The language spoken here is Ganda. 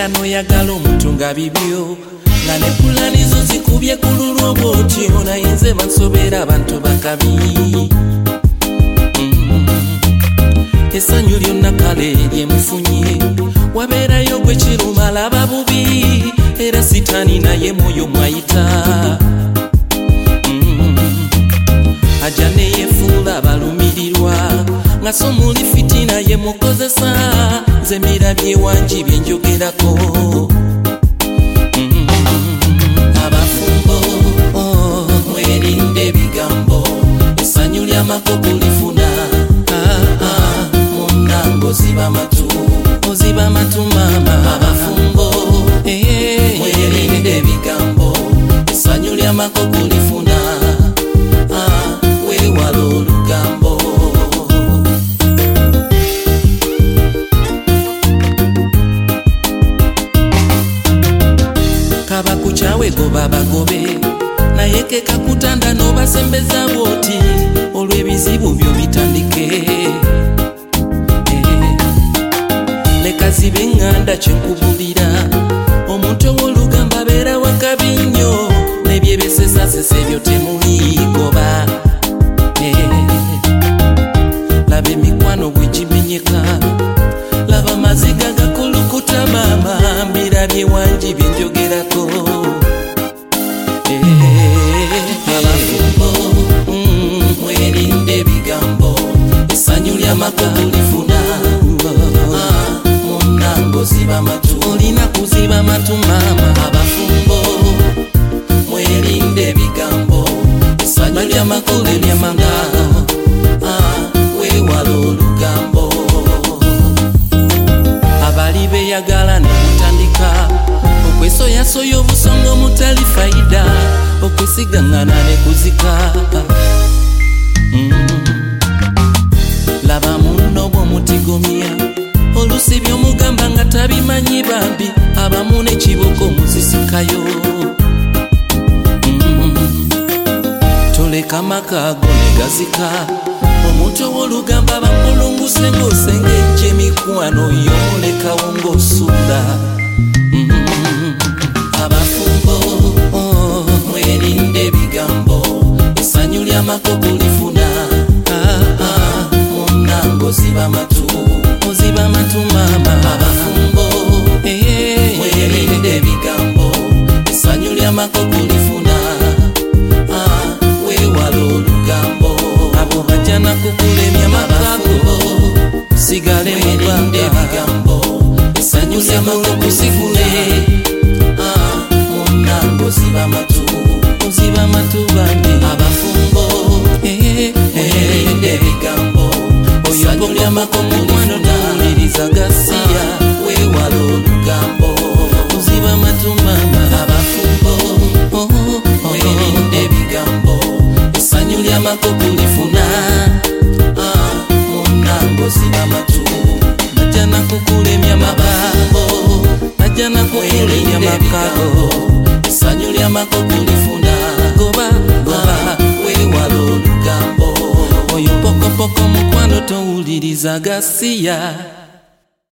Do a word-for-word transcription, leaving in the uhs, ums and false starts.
Wabera noyagala omuntu nga bibyo nga ne pulani zo zikubye ku lulwo bw'otyo naye nze bansobera abantu bakabi. mm. Essanyu lyonna kale lyemufunye wabeerayo gwe kiruma laba bubi era sitaani naye mwoyo mwayita. mm. Ajja neyefuula abalumirirwa nga so muli fitina ye mukozesa nze mirabye wangi byenjogerako. mm. Abafumbo oh. Mwerinde ebigambo essanyu ly'amakogo lifuna. ah, ah. Munango ziba matu oziba matu mama. Abafumbo eh. Mwerinde ebigambo essanyu ly'amakogo lifuna. ah, Weewala olugambo. Kabakuchawe goba bagobe naye ke kakutanda n'obasembeza bw'oti olw'ebizibu byo bitandike. Leka zibe eŋŋanda kyenkubulira omuntu ow'olugamba abeera wakabi nnyo n'ebyebisesasesa ebyo temuligoba. Laba emikwano bwe gimenyeka laba amaziga gakulukuta maama mbirabye wangi byenjogerako. Abafumbo mwerinde ebigambo essanyu ly'amakogo lifuna. Munango ziba matu olina kuziba matu maama. Abafumbo mwerinde ebigambo essanyu ly'amakogo lyamanga. Weewala olugambo. Abali beyagala ne mutandika okwesoyasoya obusonga omutali fayida okwesigaŋŋana ne kuzika. mm. Laba munno bw'omutigomya olusi by'omugamba nga tabimanyi bambi abamu n'ekiboko muzisikayo. mm. Toleka amakago ne gazika omuntu ow'olugamba bamulunguse ng'osengejja emikwano y'omulekawo ng'osuula. mm. Abafumbo oh. Mwerinde ebigambo essanyu ly'amakogo lifuna. ah, ah. Munango ziba matu oziba matu maama. Abafumbo eh. Mwerinde ebigambo essanyu ly'amakogo lifuna. ah. Weewala olugambo. Abo bajja nakukulemya makago sigale mwerinde ebigambo essanyu ly'amakogo sigule. Munango ziba matu oziba matu bambi. Abafumbo mwerinde ebigambo essanyu ly'amakogo mwano tawuliriza gasiya. Weewala olugambo oziba matu mama. Abafumbo mwerinde ebigambo essanyu ly'amakogo lifuna. Munango ziba matu najja nakukulemya mabambo najja nakukulemya makago essanyu ly'amakogo lifuna. Goba goba weewala olugambo. Oyo pokopoko mukwano towuliriza gasiya.